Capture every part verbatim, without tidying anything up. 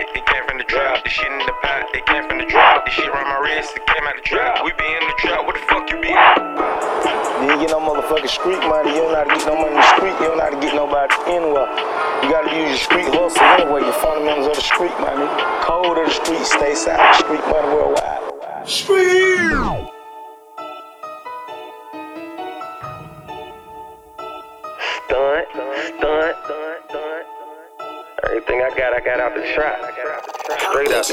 it, it came from the trap. The shit in the pot, it came from the trap. The shit around my wrist, it came out the trap. We be in the trap, where the fuck you be at? You ain't get no motherfucking street money. You don't know how to get no money in the street. You don't know how to get nobody anywhere. You gotta use your street hustle anyway. You're fundamentals of the street, my nigga. Code of the street, stay side of the street money worldwide. Street! Stunt, stunt, stunt, stunt. Everything I got, I got out the trap. Straight out the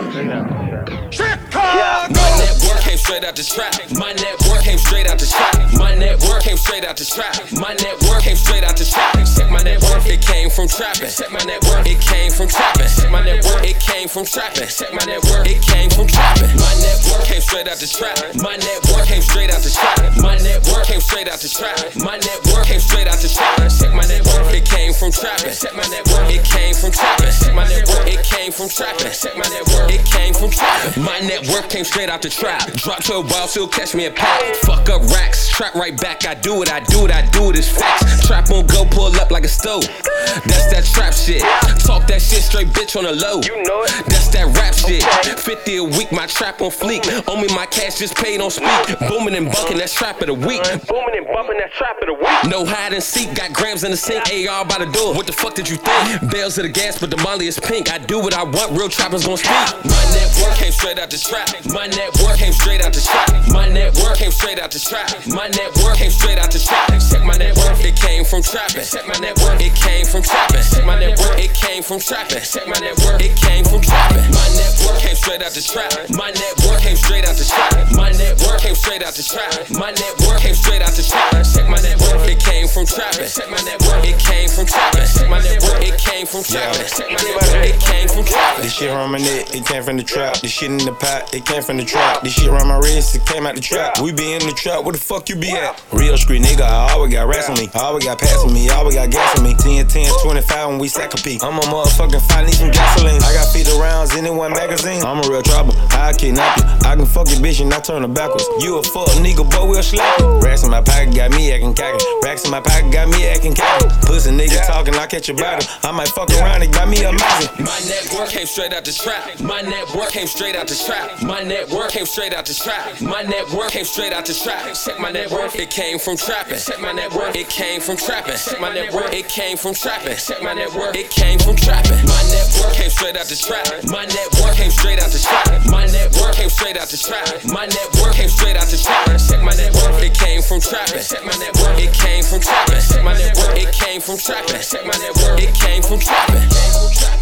trap. Yeah. My network came straight out the trap. My network came straight out the trap. My network came straight out the trap. My network came straight out the trap. Check my network, it came from trapping. Check my network, it came from trapping. Check my network, it came from trapping. Check my network, it came from trapping. My network came straight out the trap. My network came straight out the trap. My network came straight out the trap. My network came straight out the trap. Check my network, it came from trapping. Check my network, it came from trapping. Check my network, it came from trapping. Check my network, it came from trapping. My network came straight out the trap. Drop to a ball, still catch me a pack. Fuck up racks, trap right back. I do it, I do it, I do it, it's facts. Trap on go, pull up like a stove. That's that trap shit. Talk that shit straight, bitch, on the low. You know it. That's that rap shit. fifty a week, my trap on fleek. On me, my cash just paid on speak. Booming and bucking, that's trap of the week. Booming and bumping, that trap of the week. No hide and seek, got grams in the sink. A R by the door. What the fuck did you think? Bells of the gas, but the molly is pink. I do what I want, real trappers gon' speak. My network came straight out the trap. My network came straight out the trap. My network came straight out the trap. My network came straight out the trap. Check my network, it came from trapping. Check my network, it came from trapping. Check my network, it came from trapping. Check my network, it came from trapping. My network came straight out the trap. My network came straight out the trap. My network came straight out the trap. My network came straight out the trap. Check my network, it came from trapping. Check my network, it came from trapping. Check my network, it came from trapping. Check my network, it came from trapping. This shit around my neck, it came from the trap. This shit in the pot, it came from the trap. This shit around my wrist, it came out the trap. We be in the trap, where the fuck you be at? Real street nigga, I always got rats on me. I always got pass on me, I always got gas on me. ten, ten, twenty-five when we sack a peak. I'm a motherfucking fight, need some gasoline. I got fifty rounds in one magazine. I'm a real trouble, I kidnap you. I can fuck your bitch and I turn her backwards. You a fuck nigga, but we'll slap you. Racks in my pocket got me acting cocky. Racks in my pocket got me acting cocky. Pussy nigga talking, I catch your body. I might fuck around and got me a magazine. My network came straight out the trap. My network came straight out the trap. My network came straight out the trap. My network came straight out the trap. Check my network, it came from trapping. Check my network, it came from trapping. Check my network, it came from trapping. Check my network, it came from trapping. My network came straight out the trap. My network came straight out the trap. My network came straight out the trap. My network came straight out the trap. Check my network, it came from trapping. Check my network, it came from trapping. Check my network, it came from trapping. Check my network, it came from trapping.